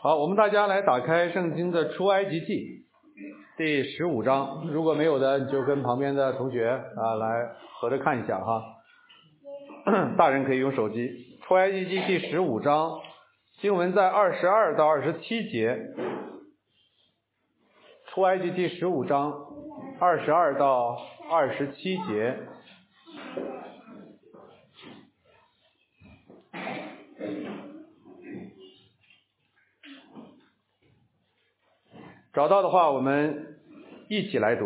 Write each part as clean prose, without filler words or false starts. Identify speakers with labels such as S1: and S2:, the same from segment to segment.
S1: 好，我们大家来打开圣经的出埃及记第15章，如果没有的，你就跟旁边的同学来合着看一下哈。大人可以用手机。出埃及记第15章，经文在22到27节。出埃及第15章22到27节。找到的话，我们一起来读。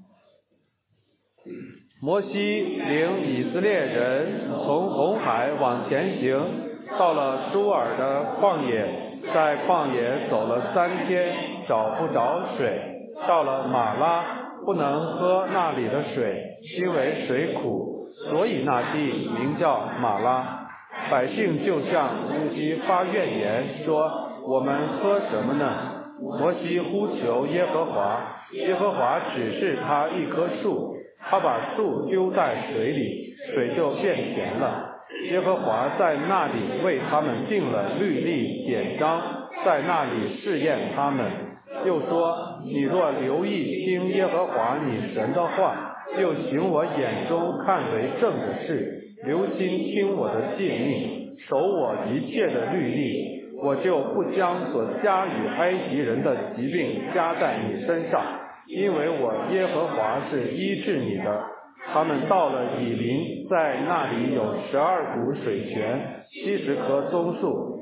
S1: 摩西领以色列人从红海往前行，到了舒尔的旷野，在旷野走了3天，找不着水。到了马拉，不能喝那里的水，因为水苦，所以那地名叫马拉。百姓就向摩西发怨言，说：我们喝什么呢？摩西呼求耶和华，耶和华指示他一棵树，他把树丢在水里，水就变甜了。耶和华在那里为他们定了律例典章，在那里试验他们。又说：你若留意听耶和华你神的话，又行我眼中看为正的事，留心听我的诫命，守我一切的律例，我就不将所加与埃及人的疾病加在你身上，因为我耶和华是医治你的。他们到了以琳，在那里有12股水泉，70棵棕树。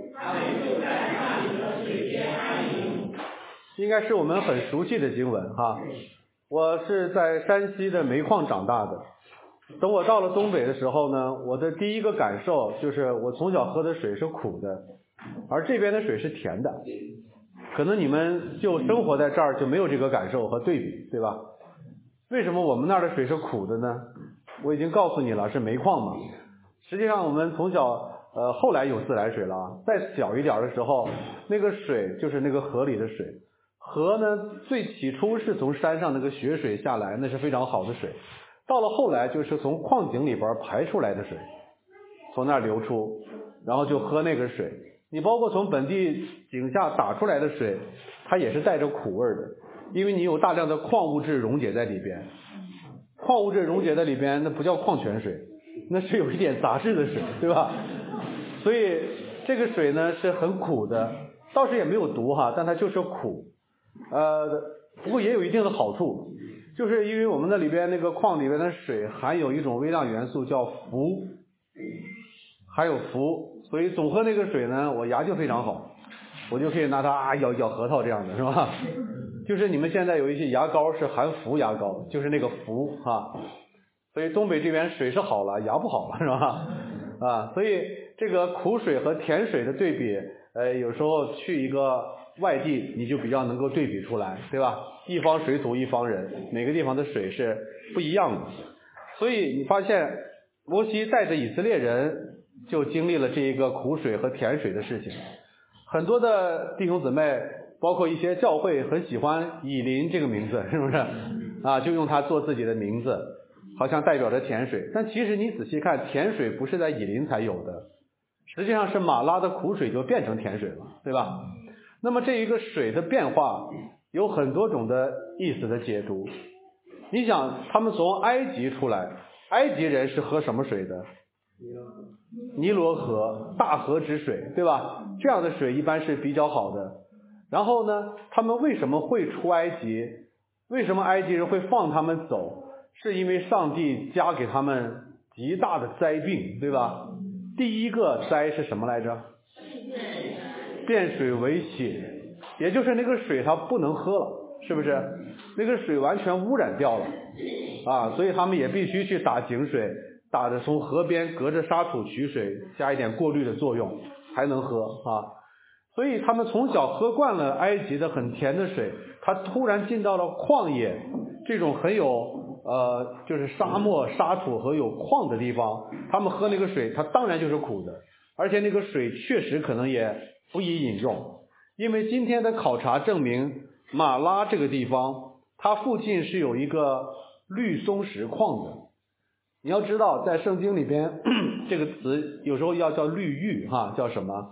S1: 应该是我们很熟悉的经文哈。我是在山西的煤矿长大的，等我到了东北的时候呢，我的第一个感受就是我从小喝的水是苦的，而这边的水是甜的。可能你们就生活在这儿就没有这个感受和对比，对吧？为什么我们那儿的水是苦的呢？我已经告诉你了，是煤矿嘛。实际上我们从小后来有自来水了，再小一点的时候，那个水就是那个河里的水。河呢，最起初是从山上那个雪水下来，那是非常好的水。到了后来就是从矿井里边排出来的水，从那儿流出，然后就喝那个水。你包括从本地井下打出来的水，它也是带着苦味的，因为你有大量的矿物质溶解在里边。矿物质溶解在里边，那不叫矿泉水，那是有一点杂质的水，对吧？所以这个水呢是很苦的，倒是也没有毒哈，但它就是苦。不过也有一定的好处，就是因为我们那里边那个矿里边的水含有一种微量元素叫氟，还有氟，所以总喝那个水呢，我牙就非常好，我就可以拿它咬核桃这样的，是吧？就是你们现在有一些牙膏是含氟牙膏，就是那个氟啊，所以东北这边水是好了，牙不好了，是吧？所以这个苦水和甜水的对比，有时候去一个外地你就比较能够对比出来，对吧？一方水土一方人，每个地方的水是不一样的。所以你发现摩西带着以色列人就经历了这一个苦水和甜水的事情。很多的弟兄姊妹，包括一些教会很喜欢以琳这个名字，是不是就用它做自己的名字，好像代表着甜水。但其实你仔细看，甜水不是在以琳才有的，实际上是马拉的苦水就变成甜水了，对吧？那么这一个水的变化有很多种的意思的解读。你想他们从埃及出来，埃及人是喝什么水的？尼罗河，大河之水，对吧？这样的水一般是比较好的。然后呢，他们为什么会出埃及？为什么埃及人会放他们走？是因为上帝加给他们极大的灾病，对吧？第一个灾是什么来着？变水为血，也就是那个水它不能喝了，是不是？那个水完全污染掉了所以他们也必须去打井水，打着从河边隔着沙土取水，加一点过滤的作用才能喝所以他们从小喝惯了埃及的很甜的水，他突然进到了旷野这种很有就是沙漠沙土和有矿的地方，他们喝那个水它当然就是苦的，而且那个水确实可能也不宜饮用。因为今天的考察证明，马拉这个地方它附近是有一个绿松石矿的。你要知道在圣经里边这个词有时候要叫绿玉叫什么？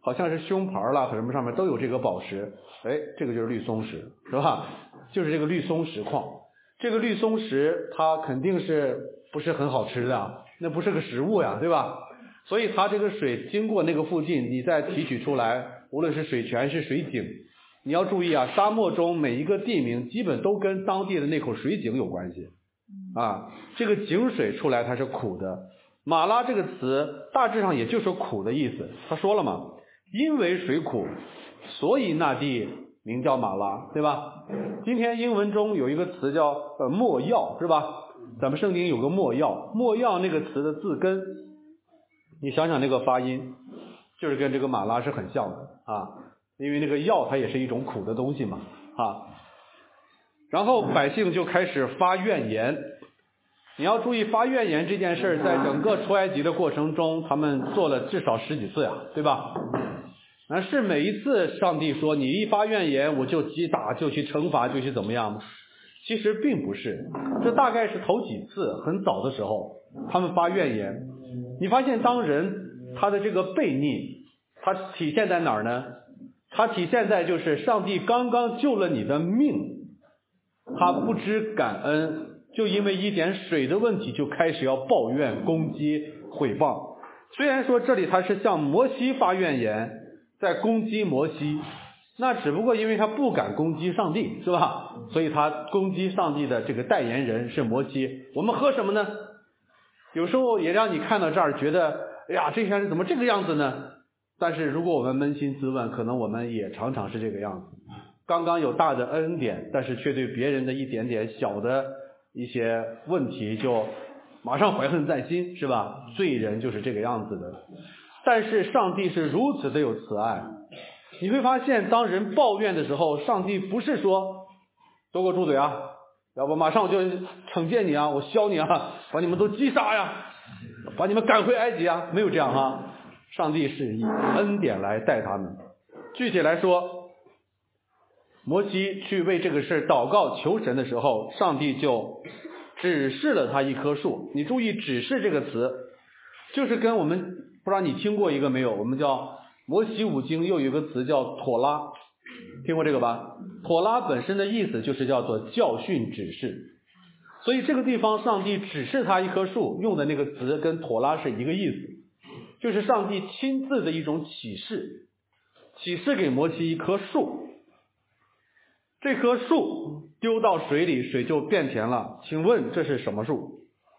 S1: 好像是胸牌啦和什么上面都有这个宝石，这个就是绿松石，是吧？就是这个绿松石矿。这个绿松石它肯定是不是很好吃的，那不是个食物呀，对吧？所以它这个水经过那个附近，你再提取出来，无论是水泉是水井，你要注意啊，沙漠中每一个地名基本都跟当地的那口水井有关系啊。这个井水出来它是苦的，马拉这个词大致上也就是苦的意思。他说了嘛，因为水苦，所以那地名叫马拉，对吧？今天英文中有一个词叫没药，是吧？咱们圣经有个没药，没药那个词的字根，你想想那个发音，就是跟这个马拉是很像的啊，因为那个药它也是一种苦的东西嘛啊。然后百姓就开始发怨言。你要注意发怨言这件事，在整个出埃及的过程中，他们做了至少10几次呀，对吧？但是每一次上帝说你一发怨言，我就击打，就去惩罚，就去怎么样？其实并不是，这大概是头几次，很早的时候他们发怨言。你发现当人他的这个悖逆，他体现在哪儿呢？他体现在就是上帝刚刚救了你的命，他不知感恩，就因为一点水的问题就开始要抱怨、攻击、毁谤。虽然说这里他是向摩西发怨言，在攻击摩西，那只不过因为他不敢攻击上帝，是吧？所以他攻击上帝的这个代言人是摩西。我们喝什么呢？有时候也让你看到这儿觉得，哎呀，这些人怎么这个样子呢？但是如果我们扪心自问，可能我们也常常是这个样子。刚刚有大的恩典，但是却对别人的一点点小的一些问题就马上怀恨在心，是吧？罪人就是这个样子的。但是上帝是如此的有慈爱，你会发现当人抱怨的时候，上帝不是说都给我住嘴啊，要不马上我就惩戒你啊，我削你啊，把你们都击杀呀，把你们赶回埃及啊，没有这样啊。上帝是以恩典来待他们。具体来说，摩西去为这个事祷告求神的时候，上帝就指示了他一棵树。你注意指示这个词，就是跟我们不知道你听过一个没有，我们叫摩西五经又有一个词叫妥拉，听过这个吧？妥拉本身的意思就是叫做教训指示，所以这个地方上帝指示他一棵树用的那个词跟妥拉是一个意思，就是上帝亲自的一种启示，启示给摩西一棵树。这棵树丢到水里，水就变甜了，请问这是什么树？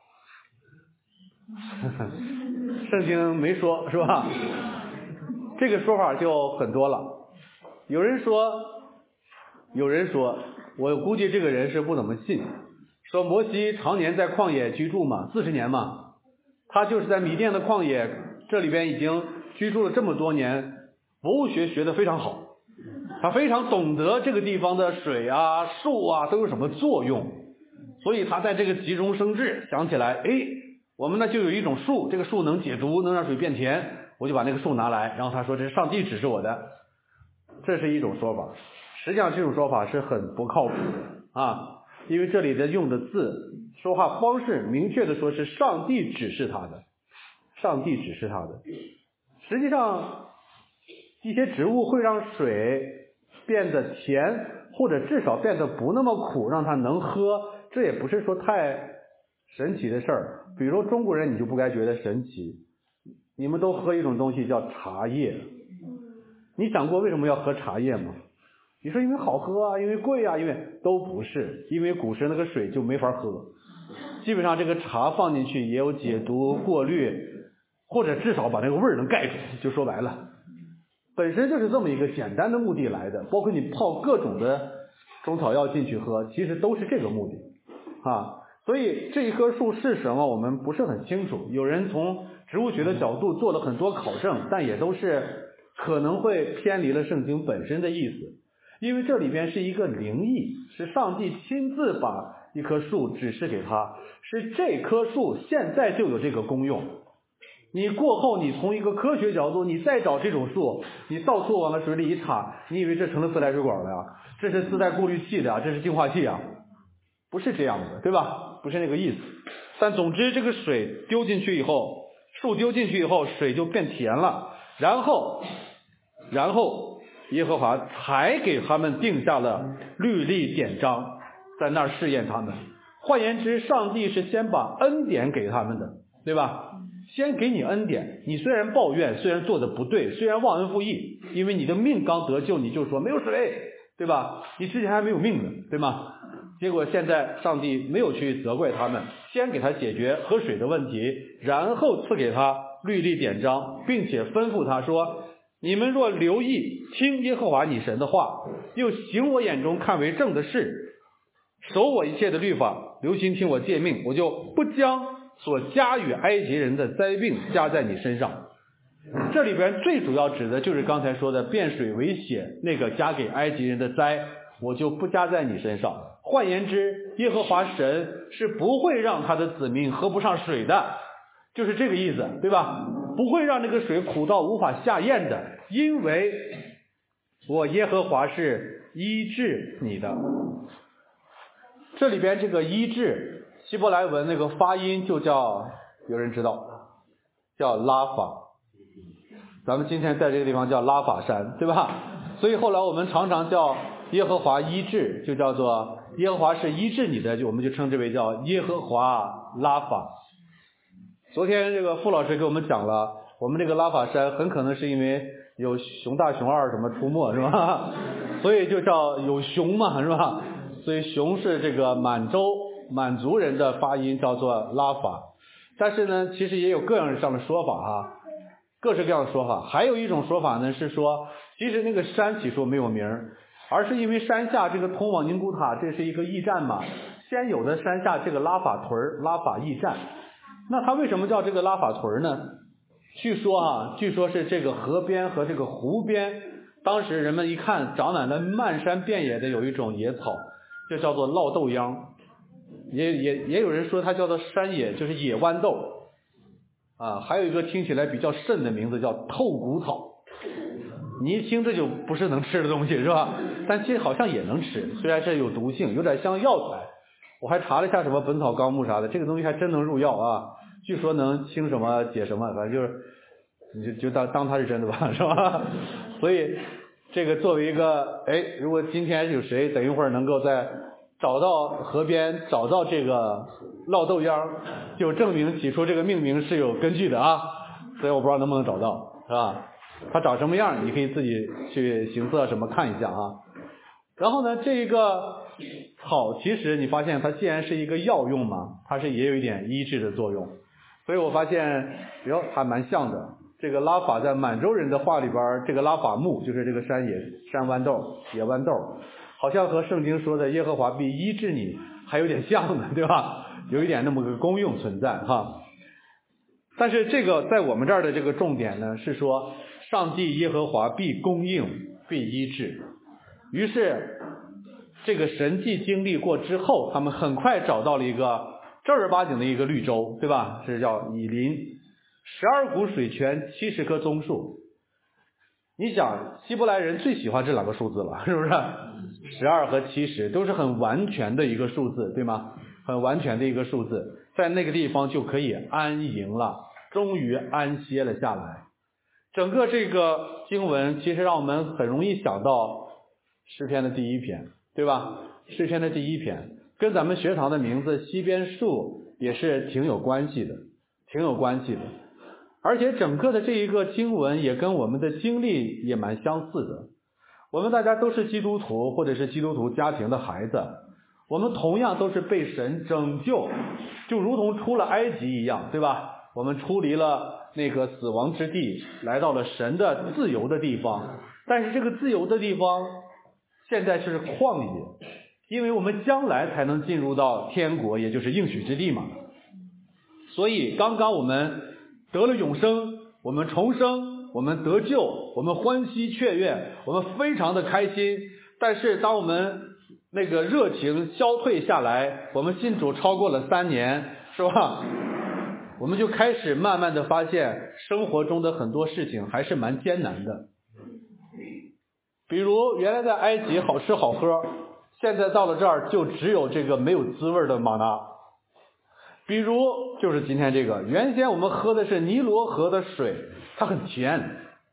S1: 圣经没说，是吧？这个说法就很多了。有人说，我估计这个人是不怎么信，说摩西常年在旷野居住嘛，40年嘛，他就是在米甸的旷野，这里边已经居住了这么多年，博物学学得非常好，他非常懂得这个地方的水啊、树啊都有什么作用，所以他在这个急中生智，想起来，我们那就有一种树，这个树能解毒，能让水变甜，我就把那个树拿来。然后他说这是上帝指示我的，这是一种说法。实际上这种说法是很不靠谱的啊，因为这里的用的字说话方式明确的说是上帝指示他的，上帝指示他的。实际上一些植物会让水变得甜，或者至少变得不那么苦，让它能喝，这也不是说太神奇的事儿。比如说中国人你就不该觉得神奇，你们都喝一种东西叫茶叶，你想过为什么要喝茶叶吗？你说因为好喝啊，因为贵啊，因为都不是，因为古时那个水就没法喝，基本上这个茶放进去也有解毒过滤，或者至少把那个味儿能盖住，就说白了本身就是这么一个简单的目的来的。包括你泡各种的中草药进去喝，其实都是这个目的啊。所以这一棵树是什么我们不是很清楚，有人从植物学的角度做了很多考证，但也都是可能会偏离了圣经本身的意思。因为这里边是一个灵意，是上帝亲自把一棵树指示给他，是这棵树现在就有这个功用。你过后你从一个科学角度你再找这种树，你到处往那水里一插，你以为这成了自来水管了呀？这是自带过滤器的呀？这是净化器啊？不是这样的，对吧？不是那个意思。但总之这个水丢进去以后，树丢进去以后，水就变甜了，然后然后耶和华才给他们定下了律例典章，在那儿试验他们。换言之，上帝是先把恩典给他们的，对吧？先给你恩典，你虽然抱怨，虽然做的不对，虽然忘恩负义，因为你的命刚得救，你就说没有水，对吧？你之前还没有命呢，对吗？结果现在上帝没有去责怪他们，先给他解决喝水的问题，然后赐给他律例典章，并且吩咐他说，你们若留意听耶和华你神的话，又行我眼中看为正的事，守我一切的律法，留心听我诫命，我就不将所加与埃及人的灾病加在你身上。这里边最主要指的就是刚才说的变水为血，那个加给埃及人的灾，我就不加在你身上。换言之，耶和华神是不会让他的子民喝不上水的，就是这个意思，对吧？不会让那个水苦到无法下咽的，因为我耶和华是医治你的。这里边这个医治，希伯来文那个发音就叫，有人知道，叫拉法。咱们今天在这个地方叫拉法山，对吧？所以后来我们常常叫耶和华医治，就叫做耶和华是医治你的，我们就称之为叫耶和华拉法。昨天这个傅老师给我们讲了，我们这个拉法山很可能是因为有熊大熊二什么出没，是吧？所以就叫有熊嘛，是吧？所以熊是这个满族人的发音，叫做拉法。但是呢，其实也有各样上的说法哈，各式各样的说法。还有一种说法呢是说，其实那个山起初没有名，而是因为山下这个通往宁古塔，这是一个驿站嘛，先有的山下这个拉法屯，拉法驿站。那它为什么叫这个拉法屯呢？据说是这个河边和这个湖边，当时人们一看长满了漫山遍野的有一种野草，就叫做烙豆秧，也有人说它叫做山野，就是野豌豆啊。还有一个听起来比较甚的名字叫透骨草，你一听这就不是能吃的东西，是吧？但其实好像也能吃，虽然这有毒性，有点像药材。我还查了一下什么本草纲目啥的，这个东西还真能入药啊，据说能清什么解什么，反正就是你就当它是真的吧，是吧？所以这个作为一个如果今天有谁等一会儿能够在找到河边找到这个烙豆秧，就证明起初这个命名是有根据的啊。所以我不知道能不能找到，是吧？它长什么样你可以自己去形色什么看一下啊。然后呢，这个草其实你发现它既然是一个药用嘛，它是也有一点医治的作用。所以我发现还蛮像的。这个拉法在满洲人的话里边，这个拉法木就是这个山豌豆、野豌豆，好像和圣经说的耶和华必医治你还有点像的，对吧？有一点那么个功用存在哈。但是这个在我们这儿的这个重点呢，是说上帝耶和华必供应必医治。于是这个神迹经历过之后，他们很快找到了一个正儿八经的一个绿洲，对吧？这叫以琳，12股水泉，70棵棕树。你想希伯来人最喜欢这两个数字了，是不是？12和70都是很完全的一个数字，对吗？很完全的一个数字，在那个地方就可以安营了，终于安歇了下来。整个这个经文其实让我们很容易想到诗篇的第一篇，对吧？诗篇的第一篇跟咱们学堂的名字西边树也是挺有关系的。而且整个的这一个经文也跟我们的经历也蛮相似的。我们大家都是基督徒或者是基督徒家庭的孩子，我们同样都是被神拯救，就如同出了埃及一样，对吧？我们出离了那个死亡之地，来到了神的自由的地方。但是这个自由的地方现在是旷野，因为我们将来才能进入到天国，也就是应许之地嘛。所以刚刚我们得了永生，我们重生，我们得救，我们欢喜雀跃，我们非常的开心。但是当我们那个热情消退下来，我们信主超过了3年，是吧？我们就开始慢慢的发现生活中的很多事情还是蛮艰难的。比如原来在埃及好吃好喝，现在到了这儿就只有这个没有滋味的玛纳。比如就是今天这个，原先我们喝的是尼罗河的水，它很甜，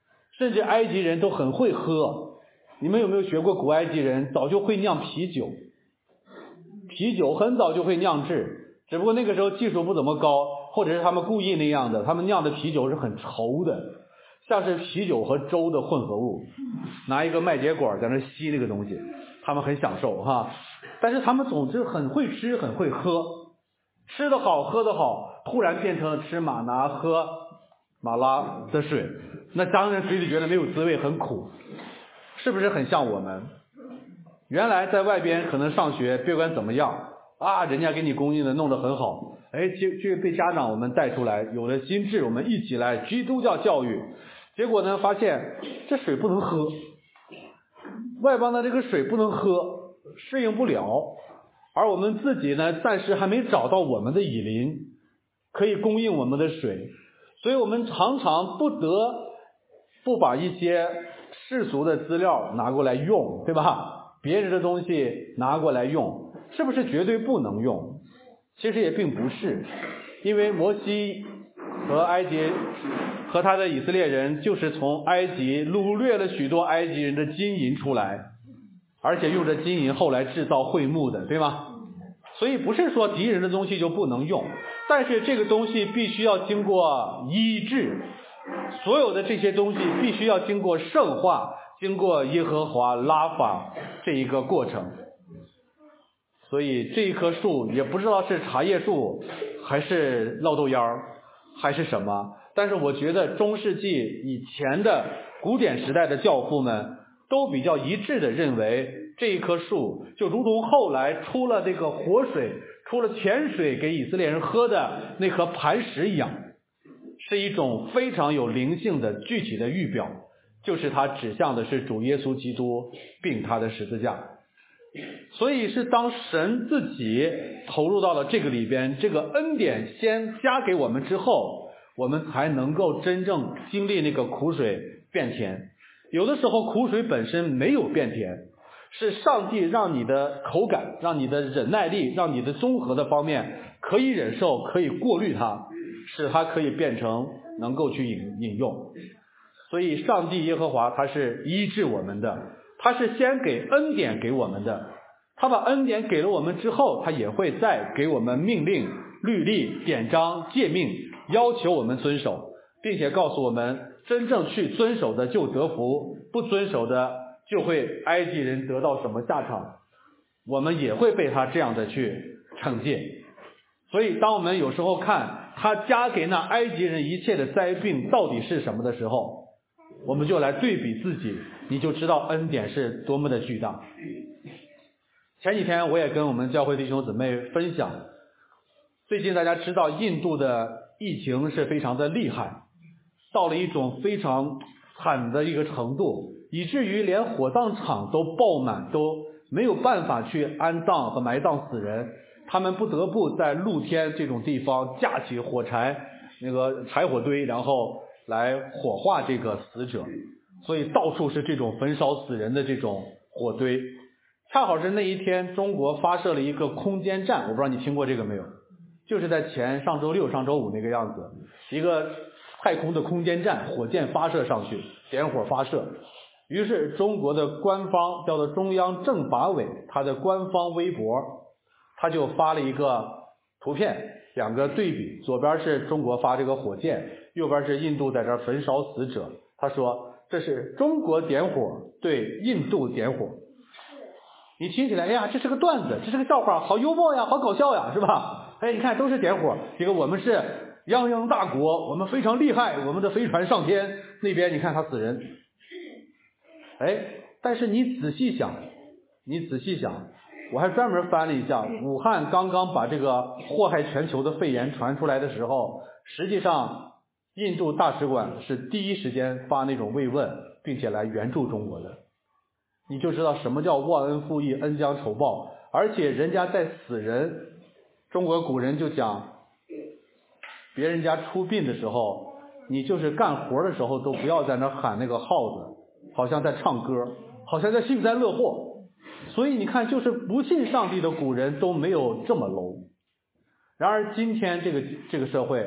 S1: 甚至埃及人都很会喝。你们有没有学过古埃及人早就会酿啤酒？啤酒很早就会酿制，只不过那个时候技术不怎么高，或者是他们故意那样的，他们酿的啤酒是很稠的，像是啤酒和粥的混合物，拿一个麦秸管在那吸那个东西，他们很享受哈。但是他们总之很会吃很会喝，吃得好喝得好，突然变成了吃玛拿喝马拉的水，那当然嘴里觉得没有滋味，很苦，是不是很像我们？原来在外边可能上学别管怎么样啊，人家给你供应的弄得很好，就被家长我们带出来，有了心智，我们一起来基督教教育，结果呢发现这水不能喝，外邦的这个水不能喝，适应不了，而我们自己呢暂时还没找到我们的以琳可以供应我们的水，所以我们常常不得不把一些世俗的资料拿过来用，对吧？别人的东西拿过来用，是不是绝对不能用？其实也并不是，因为摩西和埃及和他的以色列人就是从埃及掳掠了许多埃及人的金银出来，而且用着金银后来制造会幕的，对吗？所以不是说敌人的东西就不能用，但是这个东西必须要经过医治，所有的这些东西必须要经过圣化，经过耶和华拉法这一个过程。所以这一棵树也不知道是茶叶树还是烙豆芽还是什么，但是我觉得中世纪以前的古典时代的教父们都比较一致的认为，这一棵树就如同后来出了这个活水，出了泉水给以色列人喝的那颗磐石一样，是一种非常有灵性的具体的预表，就是它指向的是主耶稣基督并他的十字架。所以是当神自己投入到了这个里边，这个恩典先加给我们之后，我们才能够真正经历那个苦水变甜。有的时候苦水本身没有变甜，是上帝让你的口感，让你的忍耐力，让你的综合的方面可以忍受，可以过滤它，使它可以变成能够去饮用。所以上帝耶和华他是医治我们的，他是先给恩典给我们的，他把恩典给了我们之后，他也会再给我们命令、律例、典章、诫命，要求我们遵守，并且告诉我们真正去遵守的就得福，不遵守的就会埃及人得到什么下场，我们也会被他这样的去惩戒。所以当我们有时候看他加给那埃及人一切的灾病到底是什么的时候，我们就来对比自己，你就知道恩典是多么的巨大。前几天我也跟我们教会弟兄姊妹分享，最近大家知道印度的疫情是非常的厉害，到了一种非常惨的一个程度，以至于连火葬场都爆满，都没有办法去安葬和埋葬死人，他们不得不在露天这种地方架起火柴，那个柴火堆，然后来火化这个死者，所以到处是这种焚烧死人的这种火堆。恰好是那一天中国发射了一个空间站，我不知道你听过这个没有，就是在上周六上周五那个样子，一个太空的空间站，火箭发射上去，点火发射。于是中国的官方叫做中央政法委，它的官方微博他就发了一个图片，两个对比，左边是中国发这个火箭，右边是印度在这儿焚烧死者。他说这是中国点火对印度点火。你听起来，哎呀，这是个段子，这是个笑话，好幽默呀，好搞笑呀，是吧？哎，你看都是点火，这个我们是泱泱大国，我们非常厉害，我们的飞船上天，那边你看他死人。哎，但是你仔细想，我还专门翻了一下，武汉刚刚把这个祸害全球的肺炎传出来的时候，实际上印度大使馆是第一时间发那种慰问，并且来援助中国的。你就知道什么叫忘恩负义，恩将仇报。而且人家在死人，中国古人就讲，别人家出殡的时候，你就是干活的时候都不要在那喊那个号子，好像在唱歌，好像在幸灾乐祸。所以你看，就是不信上帝的古人都没有这么 low。然而今天这个社会，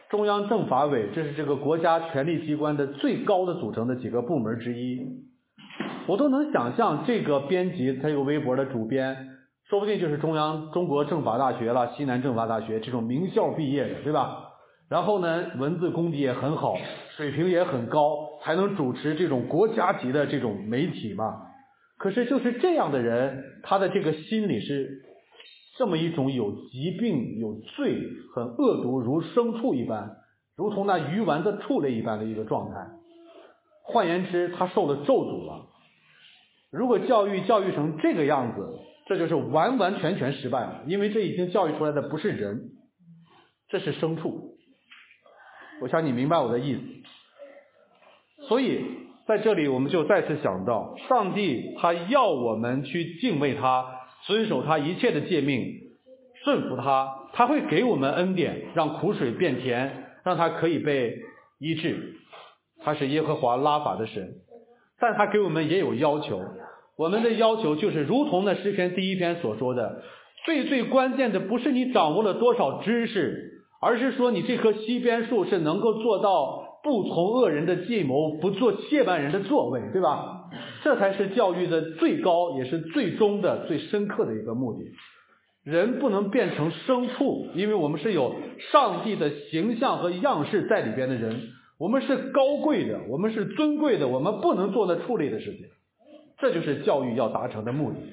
S1: 中央政法委，这是这个国家权力机关的最高的组成的几个部门之一。我都能想象这个编辑，他有微博的主编，说不定就是中国政法大学了，西南政法大学这种名校毕业的，对吧？然后呢，文字功底也很好，水平也很高，才能主持这种国家级的这种媒体嘛。可是就是这样的人，他的这个心理是这么一种有疾病、有罪、很恶毒，如牲畜一般，如同那鱼丸的畜类一般的一个状态。换言之，他受了咒诅了。如果教育成这个样子，这就是完完全全失败了，因为这已经教育出来的不是人，这是牲畜。我想你明白我的意思。所以在这里我们就再次想到，上帝他要我们去敬畏他，遵守他一切的诫命，顺服他，他会给我们恩典，让苦水变甜，让他可以被医治。他是耶和华拉法的神，但他给我们也有要求。我们的要求就是如同那诗篇第1篇所说的，最关键的不是你掌握了多少知识，而是说你这棵西边树是能够做到不从恶人的计谋，不做亵慢人的作为，对吧？这才是教育的最高也是最终的最深刻的一个目的。人不能变成牲畜，因为我们是有上帝的形象和样式在里边的人，我们是高贵的，我们是尊贵的，我们不能做那畜类的事情。这就是教育要达成的目的。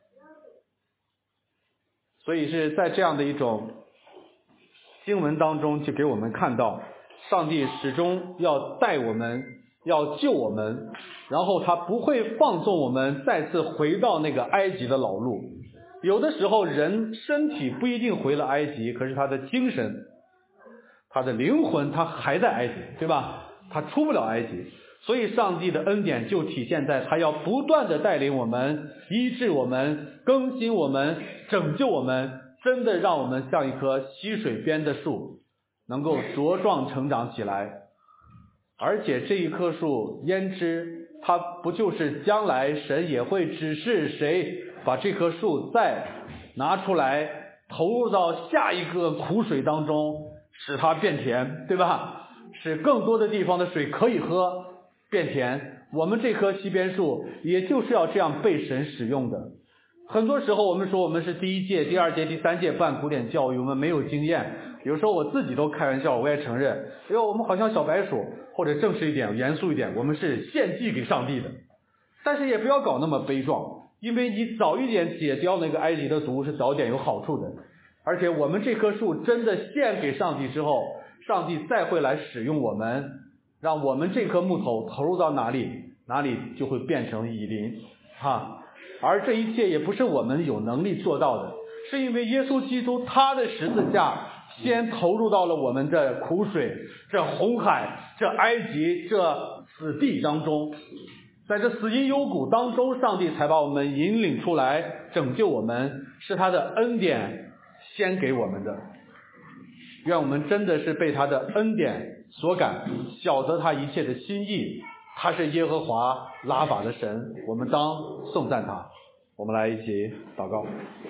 S1: 所以是在这样的一种经文当中，就给我们看到上帝始终要带我们，要救我们，然后他不会放纵我们再次回到那个埃及的老路。有的时候人身体不一定回了埃及，可是他的精神，他的灵魂他还在埃及，对吧？他出不了埃及。所以上帝的恩典就体现在他要不断的带领我们，医治我们，更新我们，拯救我们，真的让我们像一棵溪水边的树，能够茁壮成长起来。而且这一棵树焉知它不就是将来神也会指示谁把这棵树再拿出来投入到下一个苦水当中，使它变甜，对吧？使更多的地方的水可以喝，变甜。我们这棵西边树也就是要这样被神使用的。很多时候我们说我们是第1届、第2届、第3届办古典教育，我们没有经验。有时候我自己都开玩笑，我也承认，因为我们好像小白鼠，或者正式一点、严肃一点，我们是献祭给上帝的。但是也不要搞那么悲壮，因为你早一点解掉那个埃及的毒是早点有好处的。而且我们这棵树真的献给上帝之后，上帝再会来使用我们，让我们这棵木头投入到哪里，哪里就会变成以林而这一切也不是我们有能力做到的，是因为耶稣基督他的十字架先投入到了我们这苦水、这红海、这埃及、这死地当中。在这死荫幽谷当中，上帝才把我们引领出来，拯救我们，是他的恩典先给我们的。愿我们真的是被他的恩典所感，晓得他一切的心意。他是耶和华拉法的神，我们当颂赞他。我们来一起祷告。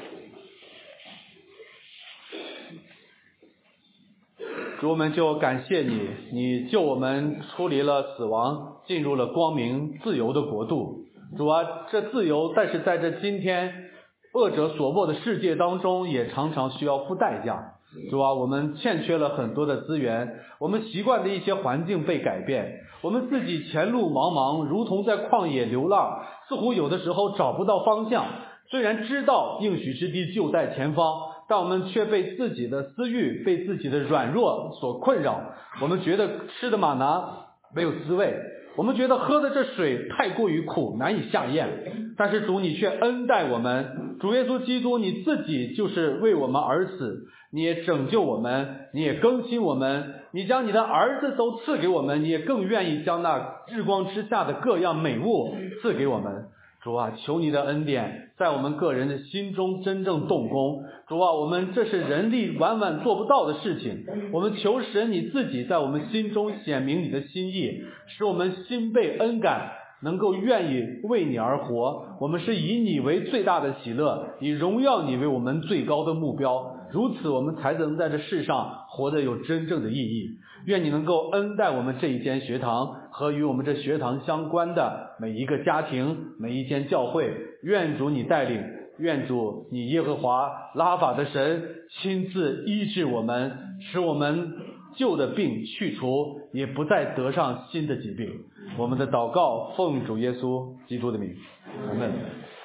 S1: 主，我们就感谢你，你救我们出离了死亡，进入了光明自由的国度。主啊，这自由但是在这今天恶者所握的世界当中，也常常需要付代价。主啊，我们欠缺了很多的资源，我们习惯的一些环境被改变，我们自己前路茫茫，如同在旷野流浪，似乎有的时候找不到方向。虽然知道应许之地就在前方，但我们却被自己的私欲、被自己的软弱所困扰。我们觉得吃的玛拿没有滋味，我们觉得喝的这水太过于苦，难以下咽。但是主，你却恩待我们，主耶稣基督你自己就是为我们而死，你也拯救我们，你也更新我们，你将你的儿子都赐给我们，你也更愿意将那日光之下的各样美物赐给我们。主啊，求你的恩典在我们个人的心中真正动工。主啊，我们这是人力万万做不到的事情，我们求神你自己在我们心中显明你的心意，使我们心被恩感， 能够愿意为你而活，我们是以你为最大的喜乐，以荣耀你为我们最高的目标，如此我们才能在这世上活得有真正的意义。愿你能够恩待我们这一间学堂和与我们这学堂相关的每一个家庭，每一间教会，愿主你带领，愿主你耶和华拉法的神亲自医治我们，使我们旧的病去除，也不再得上新的疾病。我们的祷告奉主耶稣基督的名，阿们。